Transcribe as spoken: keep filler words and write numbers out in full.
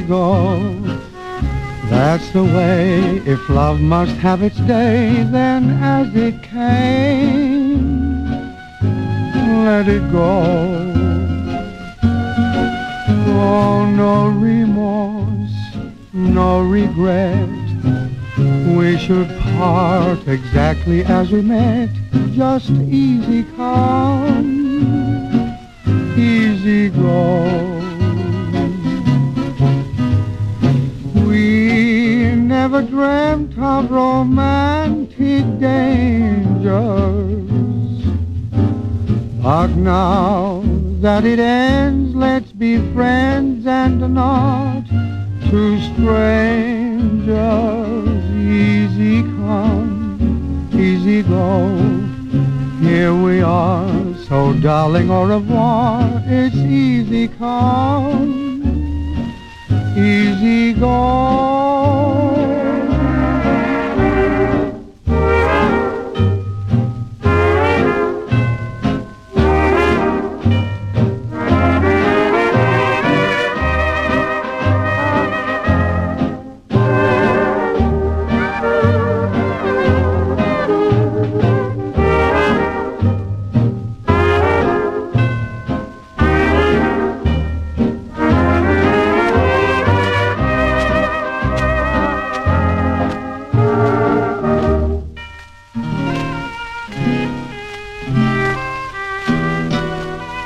go. That's the way, if love must have its day, then as it came, let it go. Oh, no remorse, no regret, we should part exactly as we met. Just easy come, easy go. We never dreamt of romantic dangers, but now that it ends, let's be friends and not two strangers. Easy come, easy go. Here we are, so darling, au revoir. It's easy come, easy go.